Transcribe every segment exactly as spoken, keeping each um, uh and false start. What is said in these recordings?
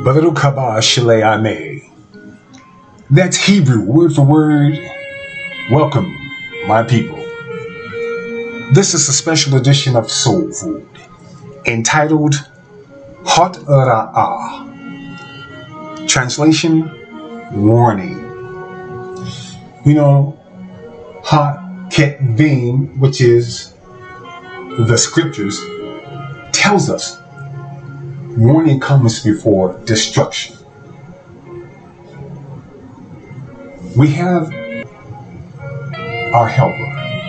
Baruch haba Shilei Ameh. That's Hebrew, word for word. Welcome, my people. This is a special edition of Soul Food, entitled Hot Ra'ah. Translation, warning. You know, Hot Ketvim, which is the scriptures, tells us warning comes before destruction. We have our helper.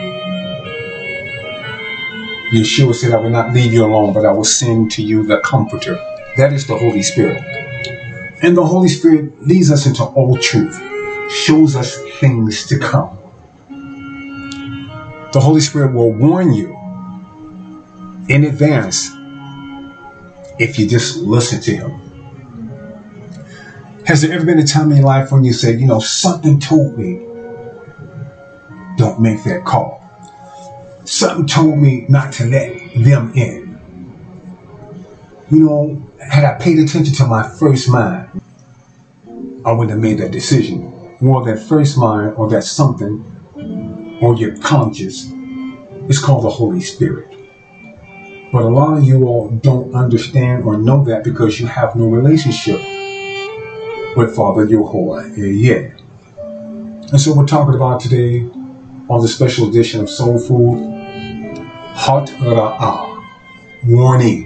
Yeshua said, I will not leave you alone, but I will send to you the Comforter. That is the Holy Spirit. And the Holy Spirit leads us into all truth, shows us things to come. The Holy Spirit will warn you in advance if you just listen to him. Has there ever been a time in your life when you said, you know, something told me, don't make that call. Something told me not to let them in. You know, had I paid attention to my first mind, I wouldn't have made that decision. Well, that first mind or that something or your conscience is called the Holy Spirit. But a lot of you all don't understand or know that because you have no relationship with Father Yahuwah yet. And so we're talking about today on the special edition of Soul Food, Hot Ra'ah, warning.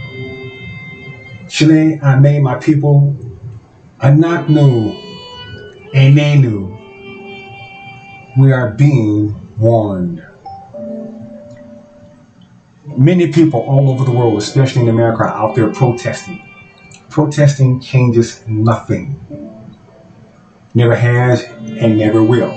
Shilei Ameh, my people, Anaknu, Enenu, we are being warned. Many people all over the world, especially in America, are out there protesting. Protesting changes nothing. Never has and never will.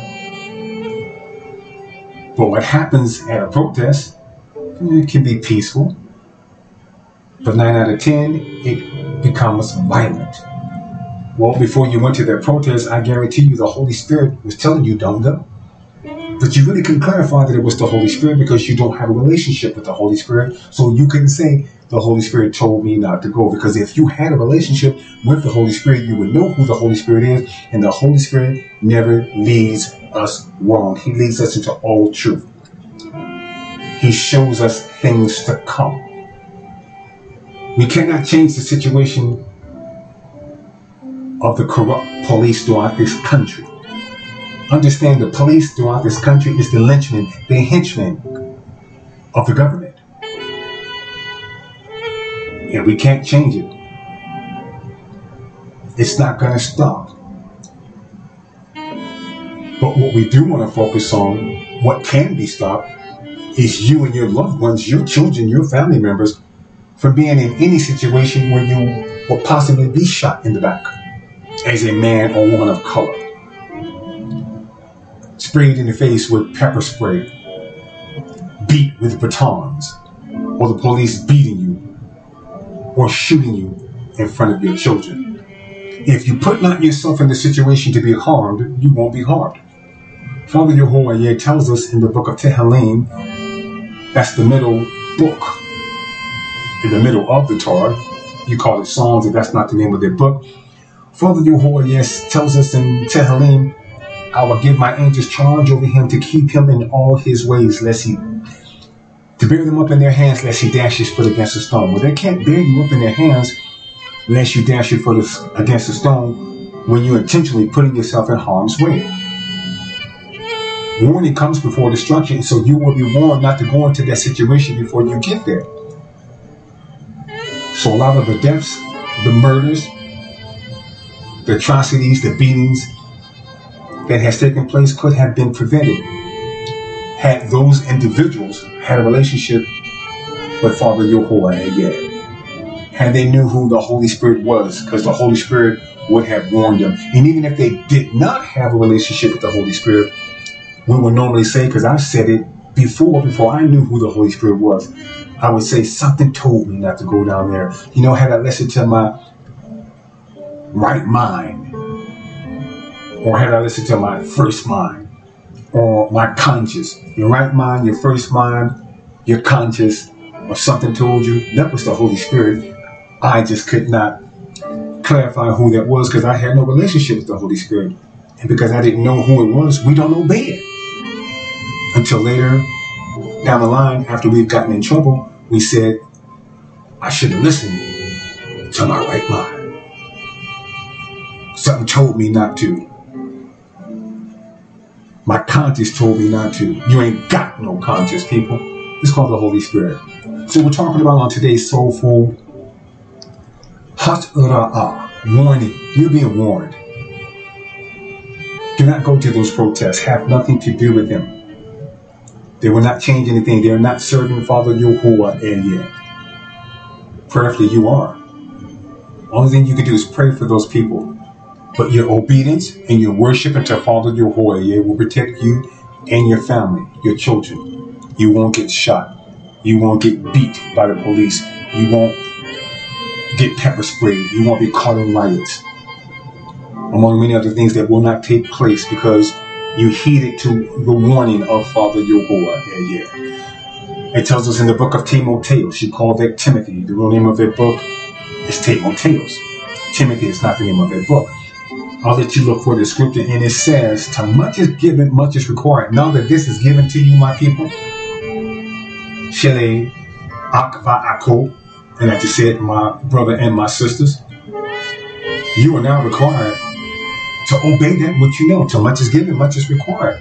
But what happens at a protest, it can be peaceful. But nine out of ten, it becomes violent. Well, before you went to that protest, I guarantee you the Holy Spirit was telling you don't go. But you really couldn't clarify that it was the Holy Spirit because you don't have a relationship with the Holy Spirit. So you couldn't say, the Holy Spirit told me not to go. Because if you had a relationship with the Holy Spirit, you would know who the Holy Spirit is. And the Holy Spirit never leads us wrong. He leads us into all truth. He shows us things to come. We cannot change the situation of the corrupt police throughout this country. Understand, the police throughout this country is the lynchmen, the henchmen of the government. And we can't change it. It's not going to stop. But what we do want to focus on, what can be stopped, is you and your loved ones, your children, your family members, from being in any situation where you will possibly be shot in the back as a man or woman of color. Sprayed in the face with pepper spray, beat with batons, or the police beating you, or shooting you in front of your children. If you put not yourself in the situation to be harmed, you won't be harmed. Father Yahuwah tells us in the book of Tehillim, that's the middle book, in the middle of the Torah. You call it Psalms, and that's not the name of their book. Father Yahuwah tells us in Tehillim, I will give my angels charge over him to keep him in all his ways, lest he, to bear them up in their hands, lest he dash his foot against a stone. Well, they can't bear you up in their hands, lest you dash your foot against a stone when you're intentionally putting yourself in harm's way. Warning comes before destruction, so you will be warned not to go into that situation before you get there. So a lot of the deaths, the murders, the atrocities, the beatings that has taken place could have been prevented had those individuals had a relationship with Father Yahuwah. Had they knew who the Holy Spirit was, because the Holy Spirit would have warned them. And even if they did not have a relationship with the Holy Spirit, we would normally say, because I've said it before, before I knew who the Holy Spirit was, I would say something told me not to go down there. You know, had I listened to my right mind, or had I listened to my first mind, or my conscience, your right mind, your first mind, your conscience, or something told you, that was the Holy Spirit. I just could not clarify who that was because I had no relationship with the Holy Spirit. And because I didn't know who it was, we don't obey it. Until later down the line, after we've gotten in trouble, we said, I should have listened to my right mind. Something told me not to. My conscience told me not to. You ain't got no conscience, people. It's called the Holy Spirit. So we're talking about on today's Soul Food, Hat-Ra'ah, warning. You're being warned. Do not go to those protests. Have nothing to do with them. They will not change anything. They are not serving Father Yahuwah yet. Prayerfully, you are. Only thing you can do is pray for those people. But your obedience and your worship unto Father Yahuwah will protect you and your family, your children. You won't get shot. You won't get beat by the police. You won't get pepper sprayed. You won't be caught in riots. Among many other things that will not take place because you heeded to the warning of Father Yahuwah. Yeah, yeah. It tells us in the book of Timotheus, she called that Timothy. The real name of that book is Timotheus. Timothy is not the name of that book. I'll let you look for the scripture, and it says, to much is given, much is required. Now that this is given to you, my people, Shele Akva Ako, and I just said, my brother and my sisters, you are now required to obey that which you know. To much is given, much is required.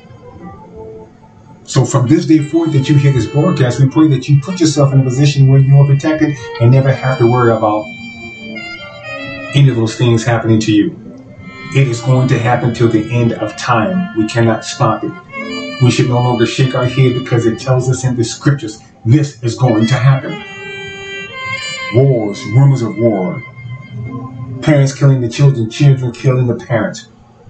So from this day forward that you hear this broadcast, we pray that you put yourself in a position where you are protected and never have to worry about any of those things happening to you. It is going to happen till the end of time. We cannot stop it. We should no longer shake our head because it tells us in the scriptures, this is going to happen. Wars, rumors of war, parents killing the children, children killing the parents,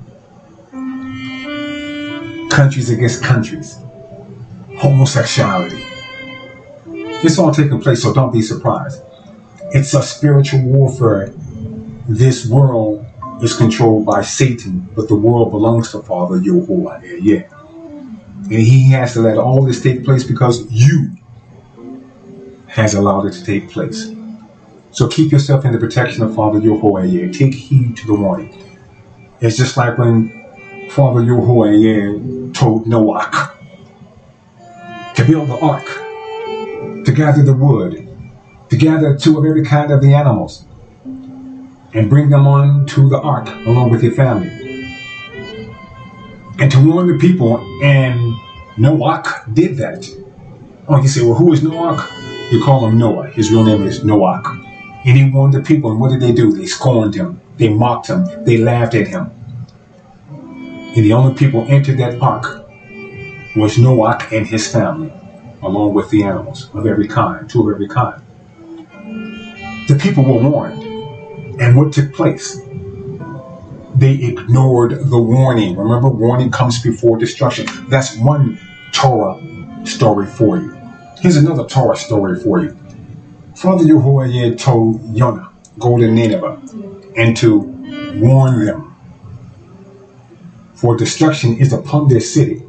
countries against countries, homosexuality. It's all taking place, so don't be surprised. It's a spiritual warfare. This world is controlled by Satan, but the world belongs to Father Yahuwah. Yeah. And he has to let all this take place because you has allowed it to take place. So keep yourself in the protection of Father Yahuwah. Yeah. Take heed to the warning. It's just like when Father Yahuwah yeah, told Noah to build the ark, to gather the wood, to gather two of every kind of the animals, and bring them on to the ark along with your family. And to warn the people, and Noah did that. Oh, you say, well, who is Noah? You call him Noah. His real name is Noah. And he warned the people, and what did they do? They scorned him. They mocked him. They laughed at him. And the only people entered that ark was Noah and his family, along with the animals of every kind, two of every kind. The people were warned. And what took place? They ignored the warning. Remember, warning comes before destruction. That's one Torah story for you. Here's another Torah story for you. Father Yahuwah told Yonah, go to Nineveh and to warn them. For destruction is upon their city.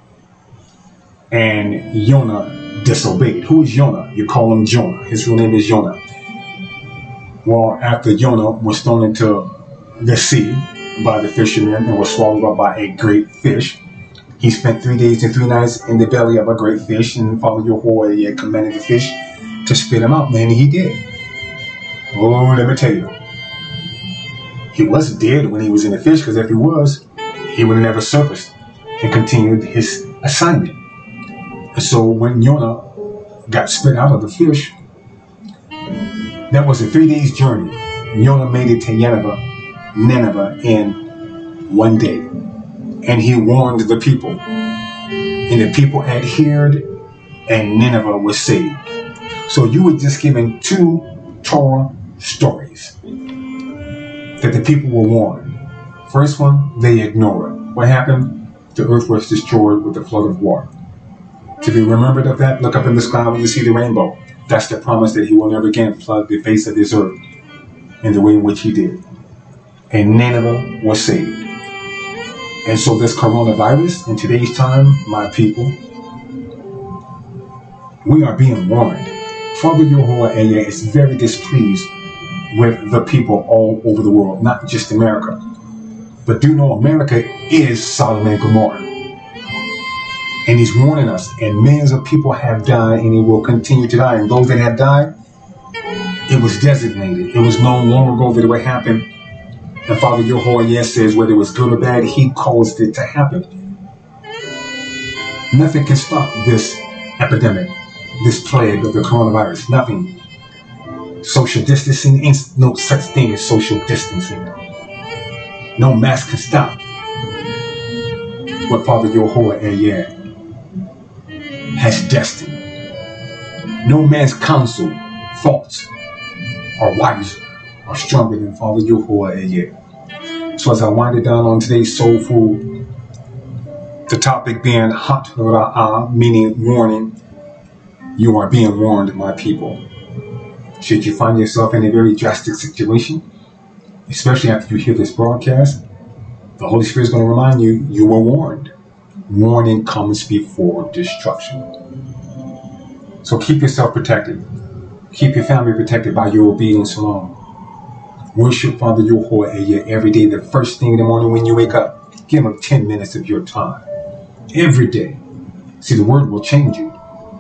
And Yonah disobeyed. Who is Yonah? You call him Jonah. His real name is Yonah. Well, after Jonah was thrown into the sea by the fishermen and was swallowed up by a great fish, he spent three days and three nights in the belly of a great fish, and Father Yahuwah commanded the fish to spit him out, and he did. Oh, let me tell you. He wasn't dead when he was in the fish, because if he was, he would have never surfaced and continued his assignment. And so when Jonah got spit out of the fish, that was a three days journey. Jonah made it to Nineveh, Nineveh in one day. And he warned the people. And the people adhered, and Nineveh was saved. So you were just given two Torah stories that the people were warned. First one, they ignored. What happened? The earth was destroyed with the flood of water. To be remembered of that, look up in the sky when you see the rainbow. That's the promise that he will never again flood the face of this earth in the way in which he did. And Nineveh was saved. And so this coronavirus, in today's time, my people, we are being warned. Father Yahuwah is very displeased with the people all over the world, not just America. But do know America is Sodom and Gomorrah. And he's warning us, and millions of people have died, and they will continue to die. And those that have died, it was designated. It was known long ago that it would happen. And Father Yehovah says, whether it was good or bad, he caused it to happen. Nothing can stop this epidemic, this plague of the coronavirus. Nothing. Social distancing, ain't no such thing as social distancing. No mask can stop what Father Yehovah has destined. No man's counsel, thoughts, or wiser are stronger than Father Yehovah. So as I wind it down on today's Soul Food, the topic being Hat Ra'ah, meaning warning, you are being warned, my people. Should you find yourself in a very drastic situation, especially after you hear this broadcast, the Holy Spirit is going to remind you, you were warned. Warning comes before destruction. So keep yourself protected. Keep your family protected by your obedience alone. Worship Father Yehovah every day, the first thing in the morning when you wake up. Give him ten minutes of your time. Every day. See, the word will change you.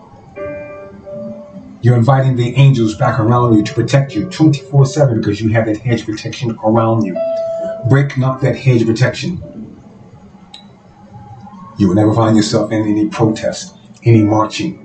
You're inviting the angels back around you to protect you twenty-four seven because you have that hedge protection around you. Break not that hedge protection. You will never find yourself in any protest, any marching,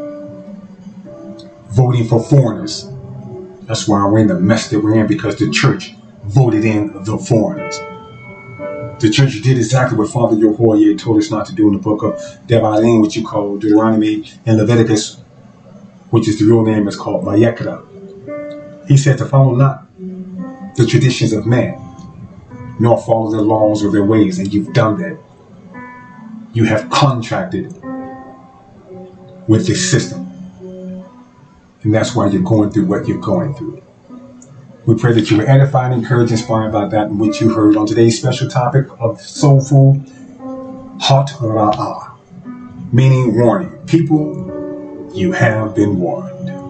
voting for foreigners. That's why we're in the mess that we're in, because the church voted in the foreigners. The church did exactly what Father Yehovah told us not to do in the book of Devarim, which you call Deuteronomy, and Leviticus, which is the real name is called Vayikra. He said to follow not the traditions of man, nor follow their laws or their ways, and you've done that. You have contracted with this system. And that's why you're going through what you're going through. We pray that you were edified, encouraged, inspired by that which you heard on today's special topic of Soul Food, Hat Ra'ah, meaning warning. People, you have been warned.